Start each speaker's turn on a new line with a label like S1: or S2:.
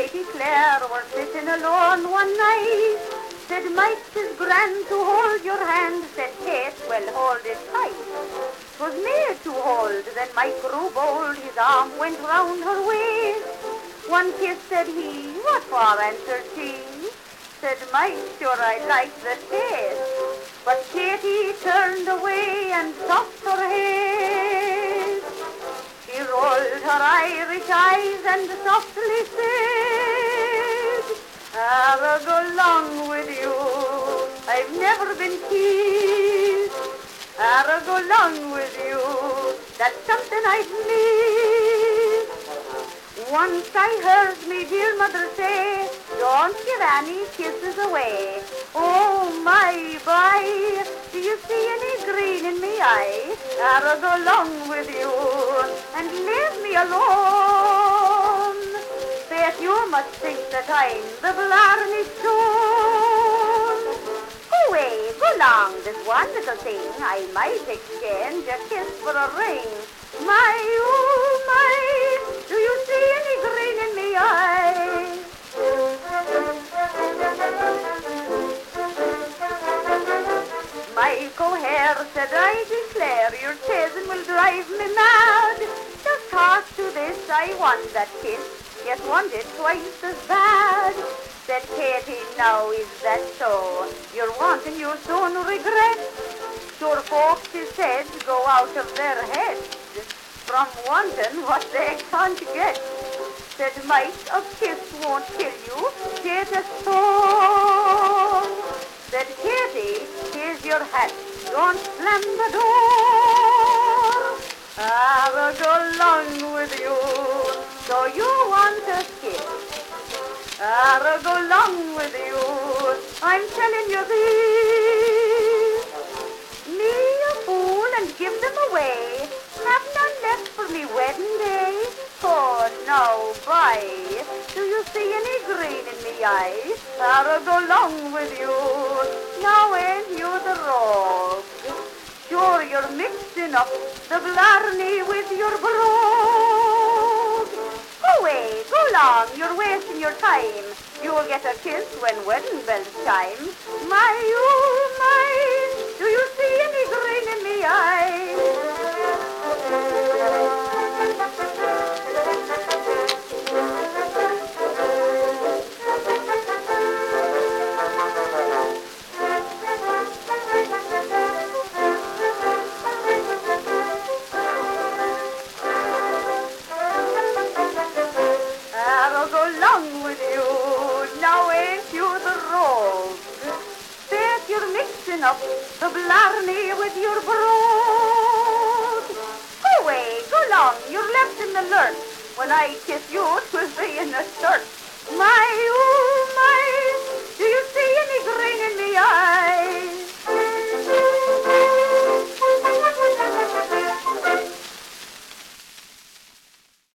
S1: Katie Clare were sitting alone one night. Said, Mike, 'tis grand to hold your hand. Said Kate, well, hold it tight. 'Twas near to hold, then Mike grew bold. His arm went round her waist. One kiss, said he, what for, answered she. Said Mike, sure I like the taste. But Katie turned away and tossed her head. She rolled her Irish eyes and softly said, I'll go along with you. I've never been kissed. I'll go along with you. That's something I'd miss. Once I heard me dear mother say, don't give any kisses away. Oh, my boy, do you see any green in me eye? I'll go along with you and leave me alone. That you must think that I'm the Blarney Stone. Go away, go along, this one little thing. I might exchange a kiss for a ring. My, oh, my, do you see any green in me eye? Mike O'Hare said, I declare your chasing will drive me mad. Just hark to this, I want that kiss, yet want it twice as bad. Said Katie, now is that so? You're wanting, you soon regret. Sure folks, he said, go out of their heads from wanting what they can't get. Said Mike, a kiss won't kill you, take a stone. Said Katie, here's your hat, don't slam the door. I'll go along with you, so you want a kiss. I'll go along with you, I'm telling you this. Me a fool and give them away, have none left for me wedding day. Oh, no, boy, do you see any green in me eye? I'll go along with you, now ain't you the rogue? Sure, you're mixing up the Blarney with your brogue. Go away, go along, you're wasting your time. You'll get a kiss when wedding bells chime. My, oh, my, do you see any green in me eye? I'll go along with you, now ain't you the rogue? Bet you're mixing up the Blarney with your brogue. Go away, go along, you're left in the lurch. When I kiss you, 'twill be in a skirt. My